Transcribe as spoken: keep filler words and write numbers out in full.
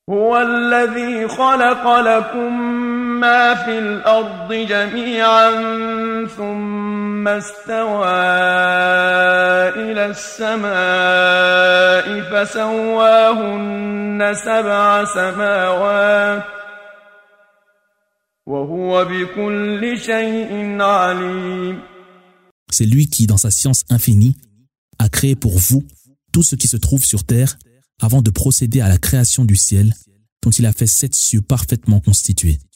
هو الذي خلق لكم ما في الأرض جميعا ثم استوى إلى السماء فسواهن سبع سماوات وهو بكل شيء عليم. C'est lui qui, dans sa science infinie, a créé pour vous tout ce qui se trouve sur terre avant de procéder à la création du ciel, dont il a fait sept cieux parfaitement constitués.